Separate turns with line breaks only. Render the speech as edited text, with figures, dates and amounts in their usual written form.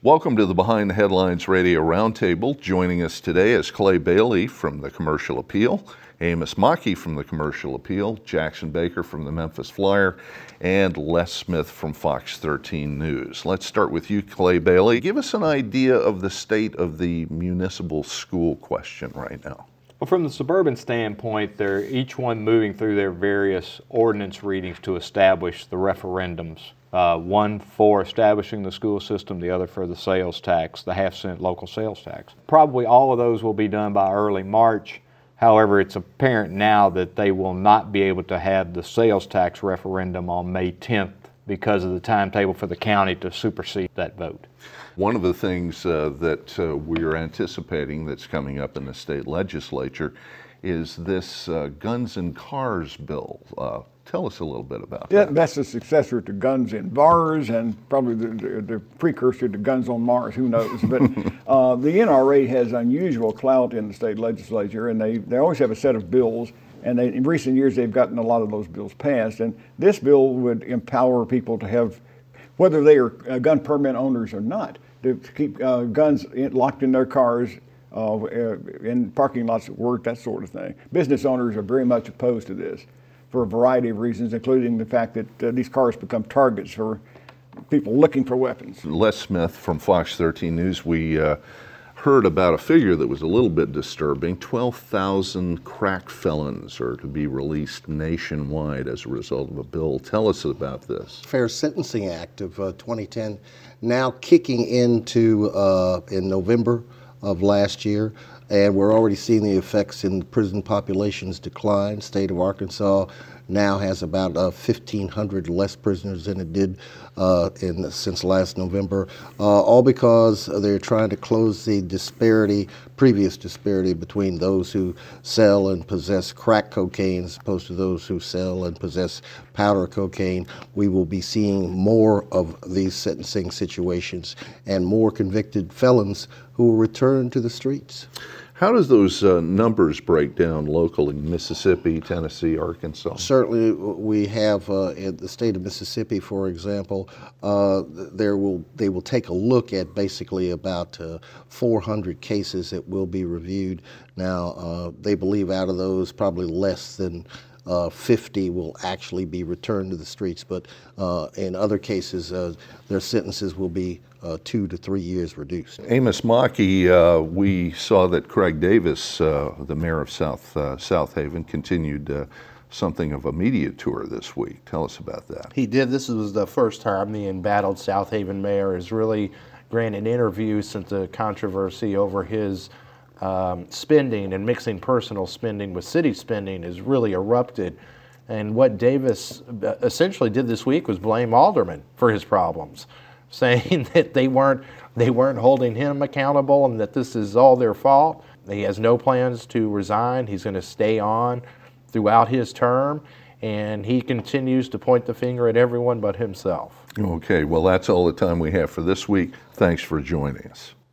Welcome to the Behind the Headlines Radio Roundtable. Joining us today is Clay Bailey from the Commercial Appeal, Amos Mackey from the Commercial Appeal, Jackson Baker from the Memphis Flyer, and Les Smith from Fox 13 News. Let's start with you, Clay Bailey. Give us an idea of the state of the municipal school question right now.
Well, from the suburban standpoint, they're each one moving through their various ordinance readings to establish the referendums. One for establishing the school system, the other for the sales tax, the half-cent local sales tax. Probably all of those will be done by early March. However, it's apparent now that they will not be able to have the sales tax referendum on May 10th because of the timetable for the county to supersede that vote.
One of the things that we're anticipating that's coming up in the state legislature is this Guns and Cars bill. Tell us a little bit about that.
That's the successor to Guns and Bars and probably the precursor to Guns on Mars, who knows. But the NRA has unusual clout in the state legislature, and they always have a set of bills, and in recent years they've gotten a lot of those bills passed. And this bill would empower people to have, whether they are gun permit owners or not, to keep guns locked in their cars, in parking lots at work, that sort of thing. Business owners are very much opposed to this for a variety of reasons, including the fact that these cars become targets for people looking for weapons.
Les Smith from Fox 13 News, we heard about a figure that was a little bit disturbing. 12,000 crack felons are to be released nationwide as a result of a bill. Tell us about this.
Fair Sentencing Act of 2010 now kicking into in November of last year, and we're already seeing the effects in prison populations decline. State of Arkansas now has about 1,500 less prisoners than it did since last November, all because they're trying to close the previous disparity between those who sell and possess crack cocaine as opposed to those who sell and possess powder cocaine. We will be seeing more of these sentencing situations and more convicted felons who will return to the streets.
How does those numbers break down locally, Mississippi, Tennessee, Arkansas?
Certainly, we have in the state of Mississippi, for example, they will take a look at basically about 400 cases that will be reviewed. Now, they believe out of those, probably less than 50 will actually be returned to the streets, but in other cases, their sentences will be 2 to 3 years reduced.
Amos Mackey, we saw that Craig Davis, the mayor of South Haven, continued something of a media tour this week. Tell us about that.
He did. This was the first time the embattled South Haven mayor has really granted interviews since the controversy over his spending and mixing personal spending with city spending has really erupted. And what Davis essentially did this week was blame aldermen for his problems, saying that they weren't holding him accountable and that this is all their fault. He has no plans to resign. He's going to stay on throughout his term, and he continues to point the finger at everyone but himself.
Okay, well, that's all the time we have for this week. Thanks for joining us.